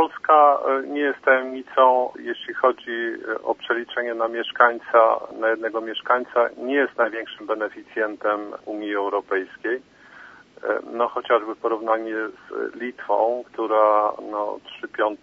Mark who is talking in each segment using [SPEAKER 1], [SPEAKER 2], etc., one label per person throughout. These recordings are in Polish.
[SPEAKER 1] Polska nie jest tajemnicą, jeśli chodzi o przeliczenie na mieszkańca, na jednego mieszkańca, nie jest największym beneficjentem Unii Europejskiej. No chociażby porównanie z Litwą, która 3/5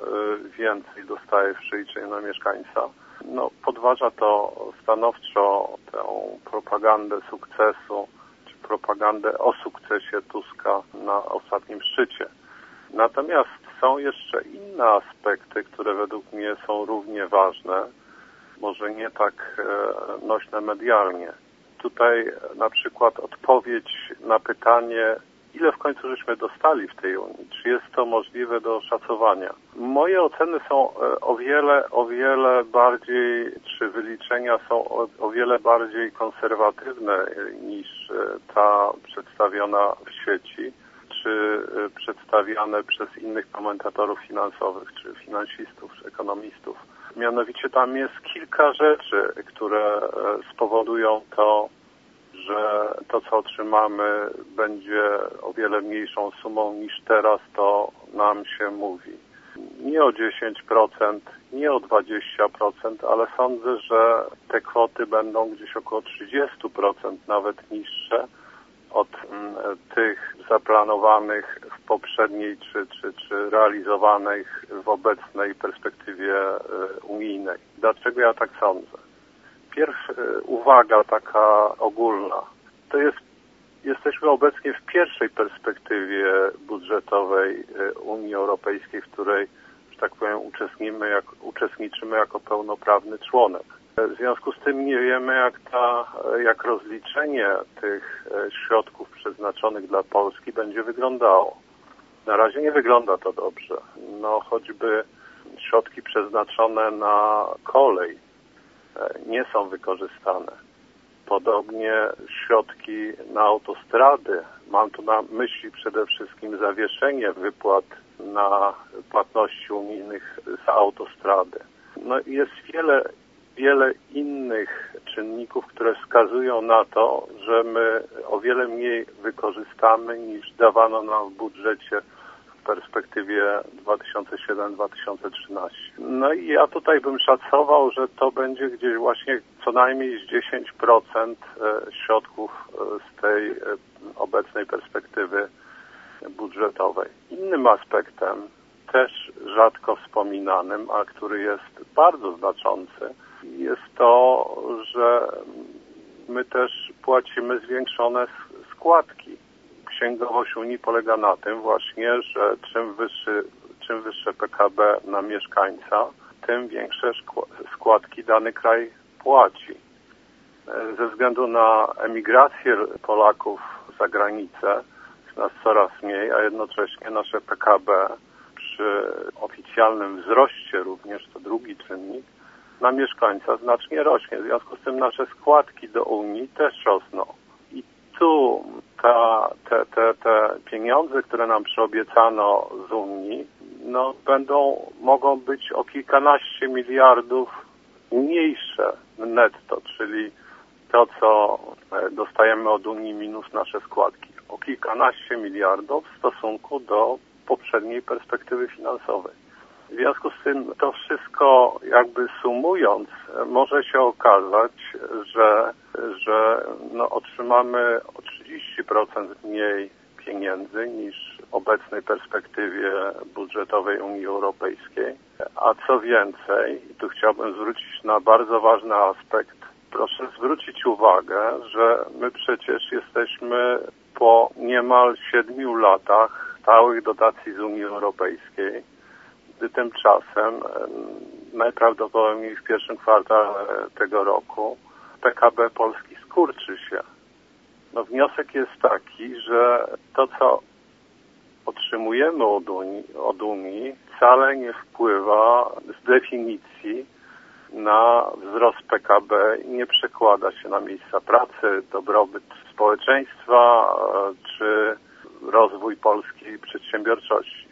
[SPEAKER 1] więcej dostaje w przeliczeniu na mieszkańca. Podważa to stanowczo tę propagandę sukcesu, czy propagandę o sukcesie Tuska na ostatnim szczycie. Natomiast są jeszcze inne aspekty, które według mnie są równie ważne, może nie tak nośne medialnie. Tutaj na przykład odpowiedź na pytanie, ile w końcu żeśmy dostali w tej Unii, czy jest to możliwe do oszacowania. Moje oceny są o wiele bardziej, czy wyliczenia są o wiele bardziej konserwatywne niż ta przedstawiona w sieci, czy przedstawiane przez innych komentatorów finansowych, czy finansistów, czy ekonomistów. Mianowicie tam jest kilka rzeczy, które spowodują to, że to, co otrzymamy, będzie o wiele mniejszą sumą niż teraz to nam się mówi. Nie o 10%, nie o 20%, ale sądzę, że te kwoty będą gdzieś około 30% nawet niższe od tych zaplanowanych w poprzedniej czy realizowanych w obecnej perspektywie unijnej. Dlaczego ja tak sądzę? Pierwsza uwaga taka ogólna. To jesteśmy obecnie w pierwszej perspektywie budżetowej Unii Europejskiej, w której, że tak powiem, uczestniczymy jako pełnoprawny członek. W związku z tym nie wiemy, jak rozliczenie tych środków przeznaczonych dla Polski będzie wyglądało. Na razie nie wygląda to dobrze. Choćby środki przeznaczone na kolej nie są wykorzystane. Podobnie środki na autostrady. Mam tu na myśli przede wszystkim zawieszenie wypłat na płatności unijnych za autostrady. Jest wiele innych czynników, które wskazują na to, że my o wiele mniej wykorzystamy niż dawano nam w budżecie w perspektywie 2007-2013. I ja tutaj bym szacował, że to będzie gdzieś właśnie co najmniej z 10% środków z tej obecnej perspektywy budżetowej. Innym aspektem, też rzadko wspominanym, a który jest bardzo znaczący, jest to, że my też płacimy zwiększone składki. Księgowość Unii polega na tym właśnie, że czym wyższe PKB na mieszkańca, tym większe składki dany kraj płaci. Ze względu na emigrację Polaków za granicę jest nas coraz mniej, a jednocześnie nasze PKB przy oficjalnym wzroście również, to drugi czynnik, na mieszkańca znacznie rośnie. W związku z tym nasze składki do Unii też rosną. I tu te pieniądze, które nam przyobiecano z Unii, mogą być o kilkanaście miliardów mniejsze netto, czyli to, co dostajemy od Unii minus nasze składki. O kilkanaście miliardów w stosunku do poprzedniej perspektywy finansowej. W związku z tym to wszystko jakby sumując może się okazać, że otrzymamy o 30% mniej pieniędzy niż w obecnej perspektywie budżetowej Unii Europejskiej. A co więcej, i tu chciałbym zwrócić na bardzo ważny aspekt, proszę zwrócić uwagę, że my przecież jesteśmy po niemal 7 latach stałych dotacji z Unii Europejskiej, gdy tymczasem najprawdopodobniej w pierwszym kwartale tego roku PKB Polski skurczy się. Wniosek jest taki, że to, co otrzymujemy od Unii, wcale nie wpływa z definicji na wzrost PKB i nie przekłada się na miejsca pracy, dobrobyt społeczeństwa czy rozwój polskiej przedsiębiorczości.